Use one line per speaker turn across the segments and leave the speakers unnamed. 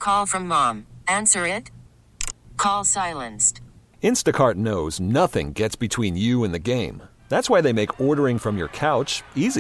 Call from mom. Answer it. Call silenced.
Instacart knows nothing gets between you and the game. That's why they make ordering from your couch easy.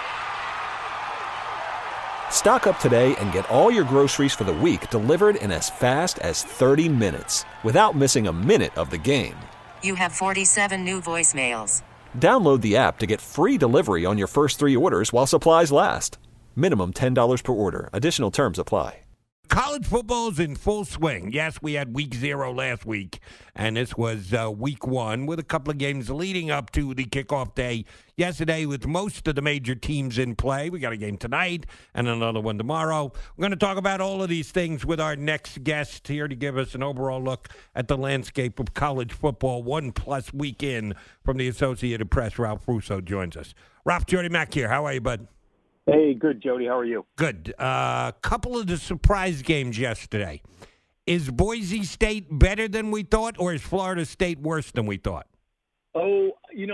Stock up today and get all your groceries for the week delivered in as fast as 30 minutes without missing a minute of the game.
You have 47 new voicemails.
Download the app to get free delivery on your first 3 orders while supplies last. Minimum $10 per order. Additional terms apply.
College football is in full swing. Yes, we had week 0 last week, and this was week 1 with a couple of games leading up to the kickoff day yesterday with most of the major teams in play. We got a game tonight and another one tomorrow. We're going to talk about all of these things with our next guest here to give us an overall look at the landscape of college football 1+ week in from the Associated Press. Ralph Russo joins us. Ralph, Jody Mack here. How are you, bud?
Hey, good, Jody. How are you?
Good. Couple of the surprise games yesterday. Is Boise State better than we thought, or is Florida State worse than we thought?
Oh,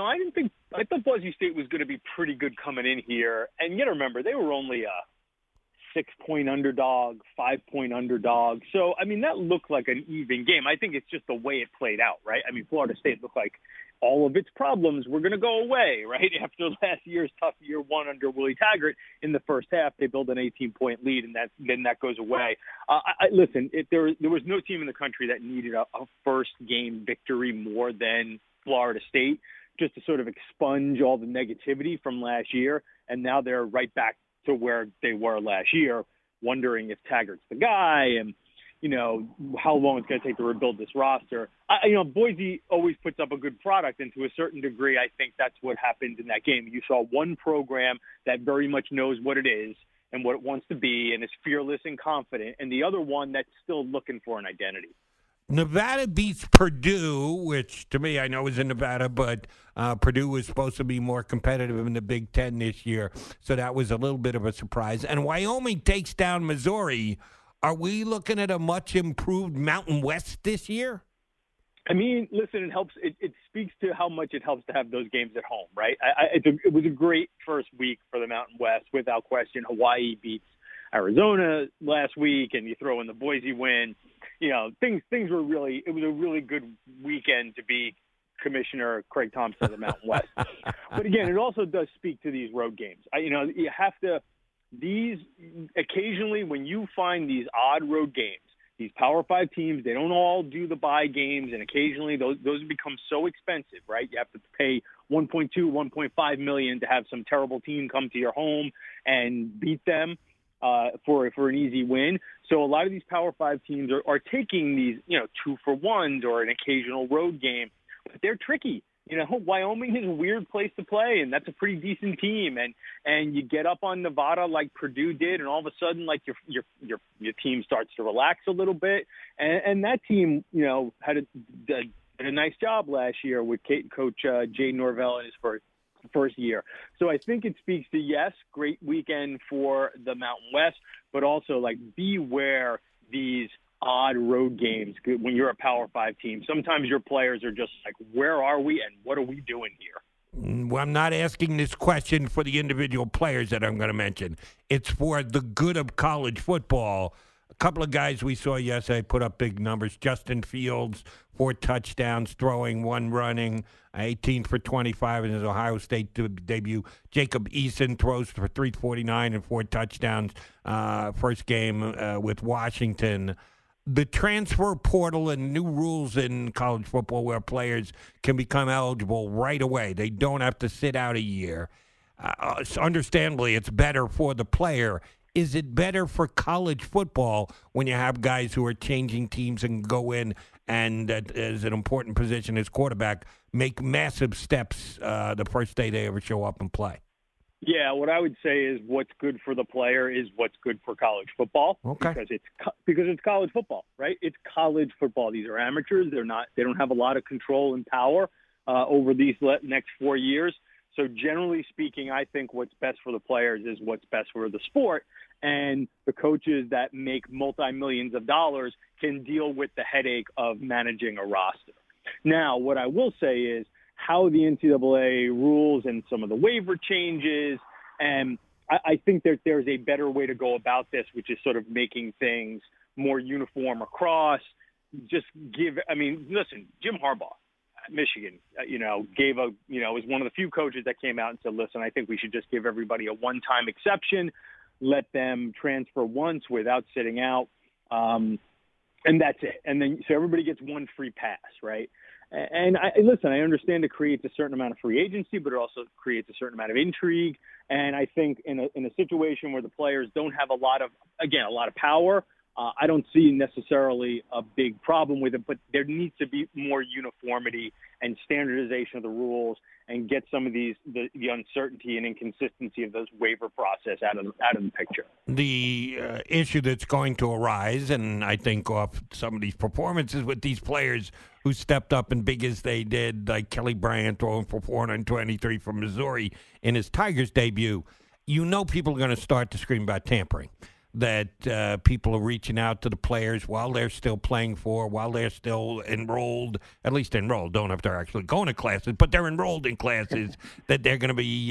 I thought Boise State was going to be pretty good coming in here. And you got to remember, they were only a 6-point underdog, 5-point underdog. So, that looked like an even game. I think it's just the way it played out, right? Florida State looked like all of its problems were going to go away, right? After last year's tough year 1 under Willie Taggart in the first half, they build an 18-point lead, and then that goes away. Listen, there was no team in the country that needed a first-game victory more than Florida State, just to sort of expunge all the negativity from last year, and now they're right back to where they were last year, wondering if Taggart's the guy and how long it's going to take to rebuild this roster. Boise always puts up a good product, and to a certain degree, I think that's what happened in that game. You saw one program that very much knows what it is and what it wants to be and is fearless and confident, and the other one that's still looking for an identity.
Nevada beats Purdue, which to me I know is in Nevada, but Purdue was supposed to be more competitive in the Big Ten this year, so that was a little bit of a surprise. And Wyoming takes down Missouri. Are we looking at a much improved Mountain West this year?
Listen, it helps. It speaks to how much it helps to have those games at home, right? It was a great first week for the Mountain West, without question. Hawaii beats Arizona last week, and you throw in the Boise win. Things were really. It was a really good weekend to be Commissioner Craig Thompson of the Mountain West. But again, it also does speak to these road games. You have to. These occasionally, when you find these odd road games, these Power 5 teams, they don't all do the bye games, and occasionally those become so expensive, right? You have to pay $1.2, $1.5 million to have some terrible team come to your home and beat them for an easy win. So a lot of these Power 5 teams are taking these 2-for-1s or an occasional road game, but they're tricky. Wyoming is a weird place to play, and that's a pretty decent team. And you get up on Nevada like Purdue did, and all of a sudden, like your team starts to relax a little bit. And that team, had a nice job last year with Coach Jay Norvell in his first year. So I think it speaks to, yes, great weekend for the Mountain West, but also beware these odd road games when you're a Power 5 team. Sometimes your players are just like, where are we and what are we doing here?
Well, I'm not asking this question for the individual players that I'm going to mention. It's for the good of college football. A couple of guys we saw yesterday put up big numbers. Justin Fields, 4 touchdowns, throwing, 1 running, 18 for 25 in his Ohio State debut. Jacob Eason throws for 349 and 4 touchdowns first game with Washington. The transfer portal and new rules in college football where players can become eligible right away. They don't have to sit out a year. Understandably, it's better for the player. Is it better for college football when you have guys who are changing teams and go in and, as an important position as quarterback, make massive steps the first day they ever show up and play?
Yeah, what I would say is what's good for the player is what's good for college football.
Okay.
Because it's college football, right? It's college football. These are amateurs. They don't have a lot of control and power over these next 4 years. So generally speaking, I think what's best for the players is what's best for the sport. And the coaches that make multi-millions of dollars can deal with the headache of managing a roster. Now, what I will say is how the NCAA rules and some of the waiver changes, and I think that there's a better way to go about this, which is sort of making things more uniform across. Just listen, Jim Harbaugh at Michigan, was one of the few coaches that came out and said, listen, I think we should just give everybody a one-time exception, let them transfer once without sitting out. And that's it. And then so everybody gets one free pass, right? And I understand it creates a certain amount of free agency, but it also creates a certain amount of intrigue. And I think in a situation where the players don't have a lot of power, I don't see necessarily a big problem with it, but there needs to be more uniformity and standardization of the rules and get some of the uncertainty and inconsistency of those waiver process out of the picture.
The issue that's going to arise, and I think off some of these performances with these players who stepped up and big as they did, like Kelly Bryant throwing for 423 from Missouri in his Tigers debut, people are going to start to scream about tampering. That people are reaching out to the players while they're still playing while they're still at least enrolled, don't have to actually go into classes, but they're enrolled in classes, that they're going to be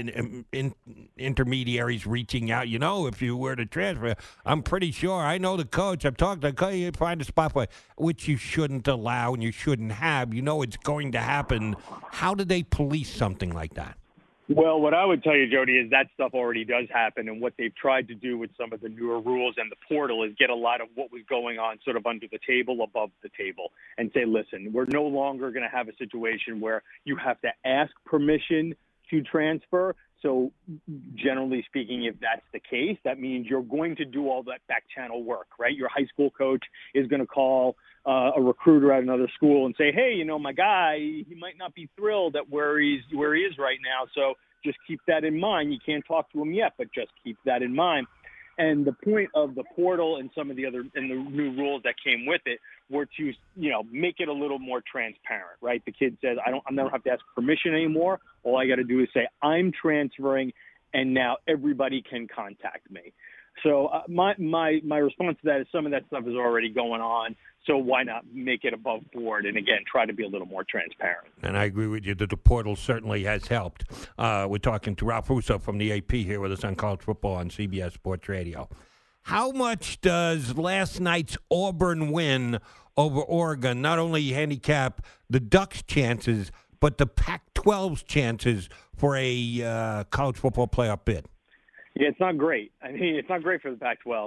in intermediaries reaching out. If you were to transfer, I'm pretty sure, I know the coach, I've talked to the coach, you find a spot for it, which you shouldn't allow and you shouldn't have. It's going to happen. How do they police something like that?
Well, what I would tell you, Jody, is that stuff already does happen. And what they've tried to do with some of the newer rules and the portal is get a lot of what was going on sort of under the table, above the table, and say, listen, we're no longer going to have a situation where you have to ask permission to transfer. So generally speaking, if that's the case, that means you're going to do all that back channel work, right? Your high school coach is going to call a recruiter at another school and say, hey, my guy, he might not be thrilled at where he is right now. So just keep that in mind. You can't talk to him yet, but just keep that in mind. And the point of the portal and some of the other and the new rules that came with it were to, make it a little more transparent, right? The kid says, I don't have to ask permission anymore. All I got to do is say, I'm transferring, and now everybody can contact me. So my response to that is some of that stuff is already going on. So why not make it above board and, again, try to be a little more transparent?
And I agree with you that the portal certainly has helped. We're talking to Ralph Russo from the AP here with us on College Football on CBS Sports Radio. How much does last night's Auburn win over Oregon not only handicap the Ducks' chances, but the Pac-12's chances for a college football playoff bid?
Yeah, it's not great. I mean, it's not great for the Pac-12.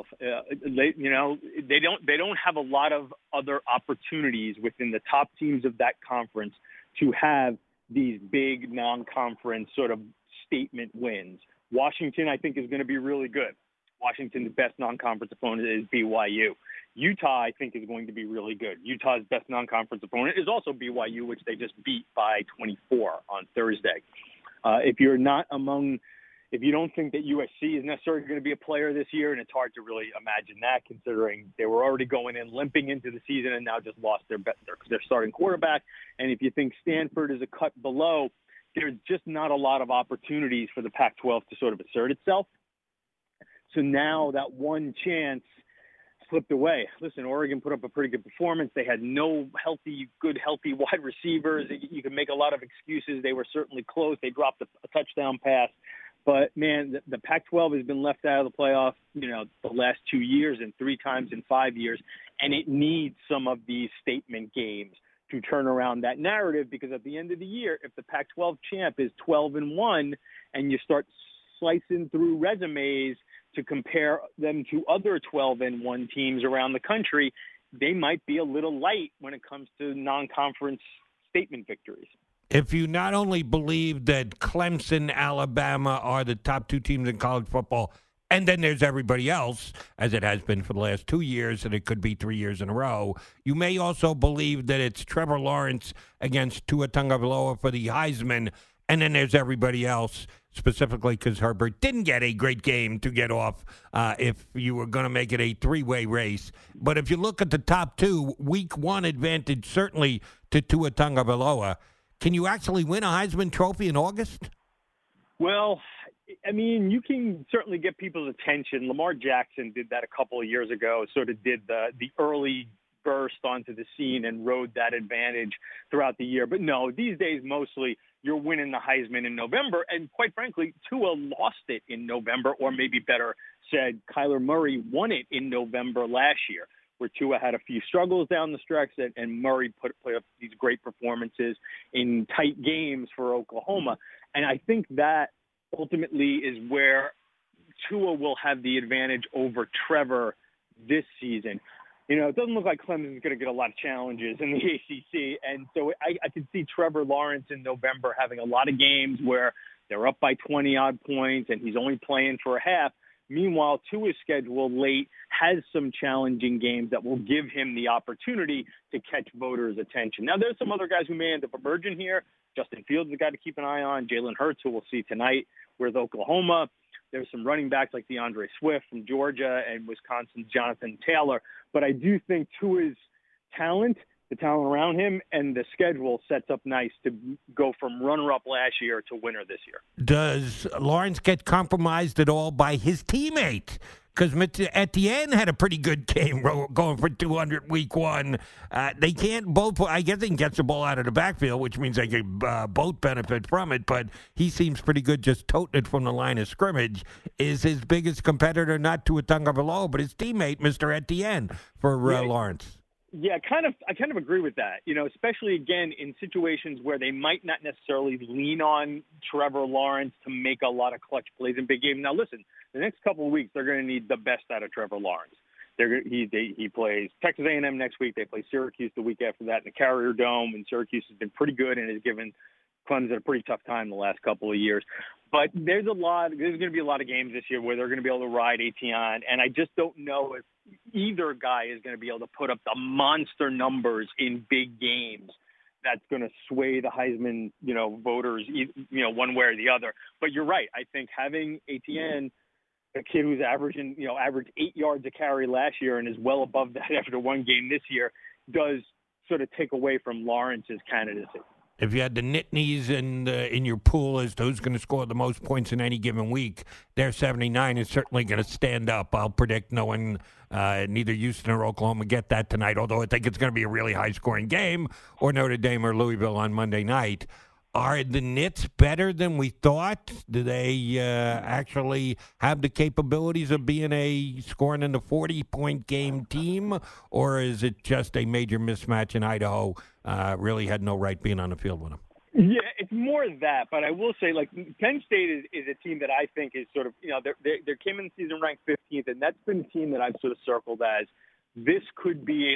They don't have a lot of other opportunities within the top teams of that conference to have these big non-conference sort of statement wins. Washington, I think, is going to be really good. Washington's best non-conference opponent is BYU. Utah, I think, is going to be really good. Utah's best non-conference opponent is also BYU, which they just beat by 24 on Thursday. If you don't think that USC is necessarily going to be a player this year, and it's hard to really imagine that considering they were already going in limping into the season and now just lost their starting quarterback. And if you think Stanford is a cut below, there's just not a lot of opportunities for the Pac-12 to sort of assert itself. So now that one chance slipped away. Listen, Oregon put up a pretty good performance. They had no healthy wide receivers. You can make a lot of excuses. They were certainly close. They dropped a touchdown pass. But, man, the Pac-12 has been left out of the playoff, the last 2 years and 3 times in 5 years, and it needs some of these statement games to turn around that narrative because at the end of the year, if the Pac-12 champ is 12-1 and you start slicing through resumes to compare them to other 12-1 teams around the country, they might be a little light when it comes to non-conference statement victories.
If you not only believe that Clemson, Alabama are the top 2 teams in college football, and then there's everybody else, as it has been for the last 2 years, and it could be 3 years in a row, you may also believe that it's Trevor Lawrence against Tua Tagovailoa for the Heisman, and then there's everybody else, specifically because Herbert didn't get a great game to get off if you were going to make it a 3-way race. But if you look at the top 2, week 1 advantage certainly to Tua Tagovailoa. Can you actually win a Heisman Trophy in August?
Well, I mean, you can certainly get people's attention. Lamar Jackson did that a couple of years ago, sort of did the early burst onto the scene and rode that advantage throughout the year. But no, these days, mostly you're winning the Heisman in November. And quite frankly, Tua lost it in November, or maybe better said Kyler Murray won it in November last year, where Tua had a few struggles down the stretch, and Murray put up these great performances in tight games for Oklahoma. And I think that ultimately is where Tua will have the advantage over Trevor this season. You know, it doesn't look like Clemson's going to get a lot of challenges in the ACC, and so I could see Trevor Lawrence in November having a lot of games where they're up by 20-odd points, and he's only playing for a half. Meanwhile, Tua's schedule late has some challenging games that will give him the opportunity to catch voters' attention. Now, there's some other guys who may end up emerging here. Justin Fields is a guy to keep an eye on. Jalen Hurts, who we'll see tonight with Oklahoma. There's some running backs like DeAndre Swift from Georgia and Wisconsin's Jonathan Taylor. But I do think Tua's talent, the talent around him, and the schedule sets up nice to go from runner-up last year to winner this year.
Does Lawrence get compromised at all by his teammate? Because Etienne had a pretty good game going for 200 week one. They can't both. I guess he gets the ball out of the backfield, which means they can both benefit from it. But he seems pretty good just toting it from the line of scrimmage. Is his biggest competitor not Tua Tagovailoa, but his teammate, Mr. Etienne, for Lawrence?
Yeah, I kind of agree with that. You know, especially again in situations where they might not necessarily lean on Trevor Lawrence to make a lot of clutch plays in big games. Now, listen, the next couple of weeks they're going to need the best out of Trevor Lawrence. He plays Texas A&M next week. They play Syracuse the week after that in the Carrier Dome, and Syracuse has been pretty good and has given Clemson a pretty tough time the last couple of years. But there's going to be a lot of games this year where they're going to be able to ride Etienne, and I just don't know if either guy is going to be able to put up the monster numbers in big games that's going to sway the Heisman, voters, one way or the other. But you're right. I think having Etienne, a kid who's averaged 8 yards a carry last year and is well above that after one game this year, does sort of take away from Lawrence's candidacy.
If you had the Nittanies in your pool as to who's going to score the most points in any given week, their 79 is certainly going to stand up. I'll predict knowing neither Houston or Oklahoma get that tonight, although I think it's going to be a really high-scoring game, or Notre Dame or Louisville on Monday night. Are the Nits better than we thought? Do they actually have the capabilities of being a scoring in the 40-point game team, or is it just a major mismatch in Idaho? Really had no right being on the field with them.
Yeah, it's more that, but I will say, Penn State is a team that I think is sort of, they came in the season ranked 15th, and that's been a team that I've sort of circled as this could be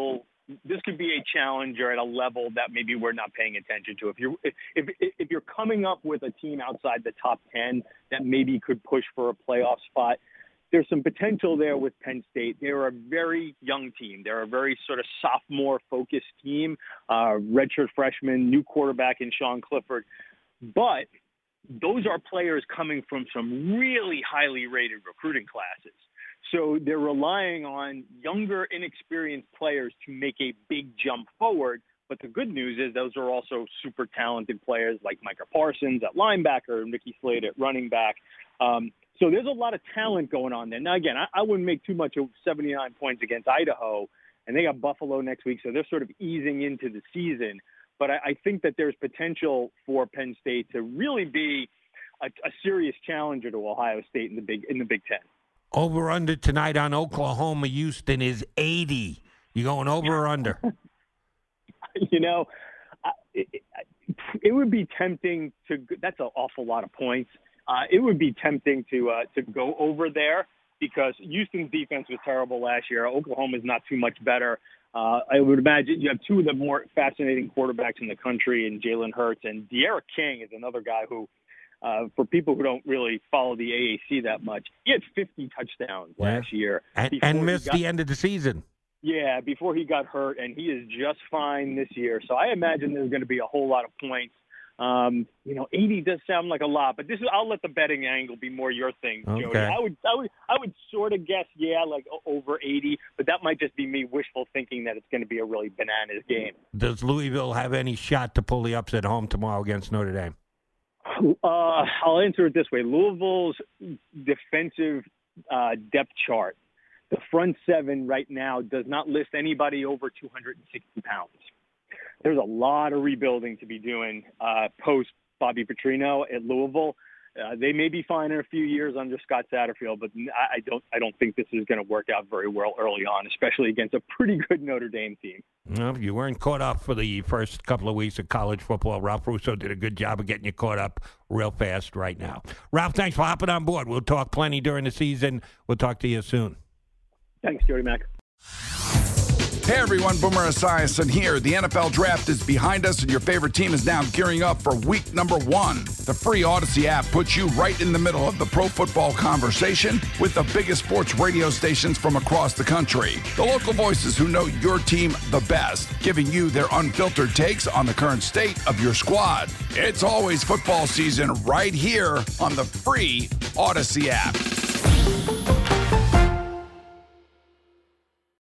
a challenger at a level that maybe we're not paying attention to. If you're coming up with a team outside the top 10 that maybe could push for a playoff spot, there's some potential there with Penn State. They're a very young team. They're a very sort of sophomore-focused team, redshirt freshman, new quarterback in Sean Clifford. But those are players coming from some really highly rated recruiting classes. So they're relying on younger, inexperienced players to make a big jump forward. But the good news is those are also super talented players like Micah Parsons at linebacker, Mickey Slade at running back. So there's a lot of talent going on there. Now, again, I wouldn't make too much of 79 points against Idaho, and they got Buffalo next week, so they're sort of easing into the season. But I think that there's potential for Penn State to really be a serious challenger to Ohio State in the Big Ten.
Over-under tonight on Oklahoma-Houston is 80. You going over or under?
It would be tempting to – that's an awful lot of points. It would be tempting to go over there because Houston's defense was terrible last year. Oklahoma's not too much better. I would imagine you have two of the more fascinating quarterbacks in the country in Jalen Hurts, and De'Ara King is another guy who, for people who don't really follow the AAC that much, he had 50 touchdowns last year.
And missed the end of the season.
Yeah, before he got hurt, and he is just fine this year. So I imagine there's going to be a whole lot of points. 80 does sound like a lot, but I'll let the betting angle be more your thing, Jody.
Okay.
I would sort of guess, over 80, but that might just be me wishful thinking that it's going to be a really bananas game.
Does Louisville have any shot to pull the upset home tomorrow against Notre Dame?
I'll answer it this way. Louisville's defensive depth chart, the front seven right now does not list anybody over 260 pounds. There's a lot of rebuilding to be doing post Bobby Petrino at Louisville. They may be fine in a few years under Scott Satterfield, but I don't think this is going to work out very well early on, especially against a pretty good Notre Dame team.
Well, you weren't caught up for the first couple of weeks of college football. Ralph Russo did a good job of getting you caught up real fast right now. Ralph, thanks for hopping on board. We'll talk plenty during the season. We'll talk to you soon.
Thanks, Jody Mack.
Hey everyone, Boomer Esiason here. The NFL Draft is behind us and your favorite team is now gearing up for week number 1. The free Odyssey app puts you right in the middle of the pro football conversation with the biggest sports radio stations from across the country. The local voices who know your team the best, giving you their unfiltered takes on the current state of your squad. It's always football season right here on the free Odyssey app.